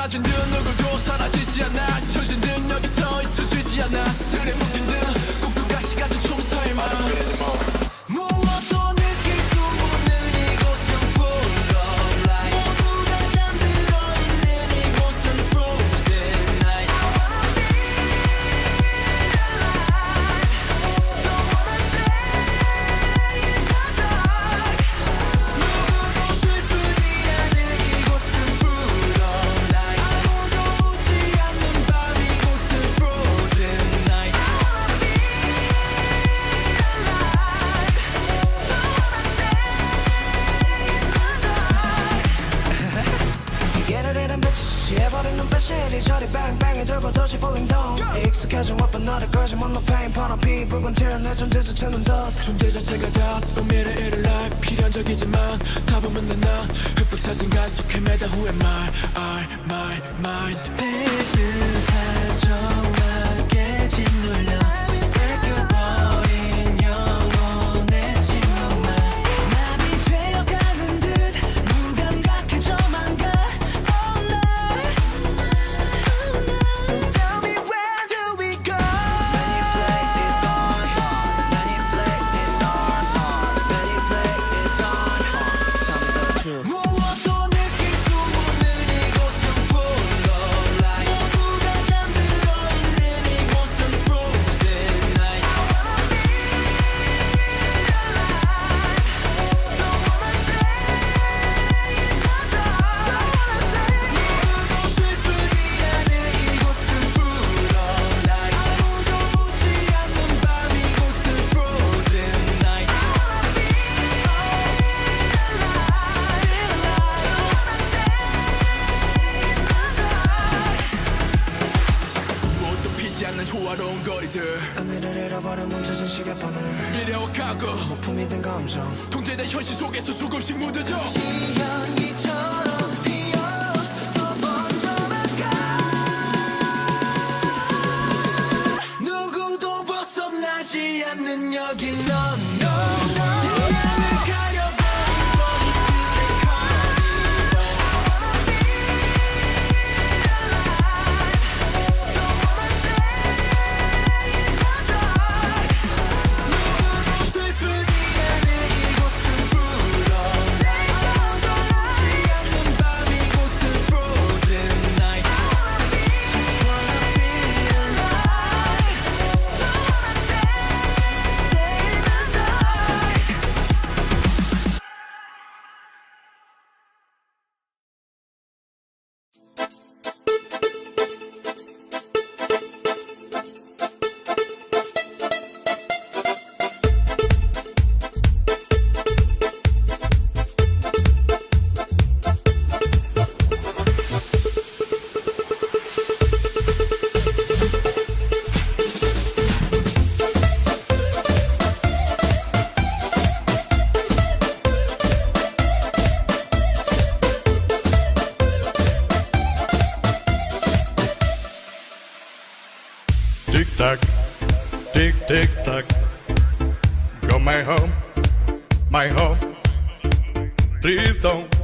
가진 듯 누구도 사라지지 않아 처진 듯 여기서 잊혀지지 않아 술에 묶인 듯 꼭두가시 같은 총서의 맘 무엇도 느낄 수 없는 이곳은 full of light 모두가 잠들어 있는 이곳은 frozen night I wanna feel alive Don't wanna stay in the dark 누구도 슬프지 않은 이곳은 full of light 아무도 웃지 않는 밤 이곳은 frozen night I wanna feel alive 예를이란 빛이 취해버린 눈빛이 이리저리 뱅뱅이 돌고 도시 falling down 익숙해진 와쁜 너를 끌지 못 no pain 파란피 붉은 tear 내 존재 자체는 덧 존재 자체가 덧 의미를 잃을 life 필연적이지만 답은 묻는 나 흑백 사진가 속에 매다 Who am I my mind 비슷한 정막에 짓눌려 뺏겨버린 영혼의 침묵만 나비 되어가는 듯 무감각해져만 가 all night So tell me where do we go Manipulate this on Manipulate this stars Manipulate it on Tell me the truth 무엇도 느낄 수 없는 이곳은 full of light 모두가 잠들어 있는 이곳은 frozen night I wanna feel alive Don't wanna stay in the dark 누구도 슬프지 않은 이곳은 full of light 아무도 웃지 않는 밤 이곳은 frozen night I wanna feel alive 무엇도 피지 않는 조화로운 거리들 의미를 잃어버려 멈춰진 시계바늘 미래와 과거 소모품이 된 감정 통제된 현실 속에서 조금씩 묻어져 이 향기처럼 피어 또 번져나가 누구도 벗어나지 않는 여기 넌 태양을 가려버린 거짓들의 carnival I wanna feel alive Don't wanna stay in the dark 누구도 슬프지 않은 이곳은 full of light 아무도 웃지 않는 밤 이곳은 frozen night I wanna feel Just wanna feel alive Don't wanna stay in the dark Tick tock, tick tick tock. Go my home, my home. Please don't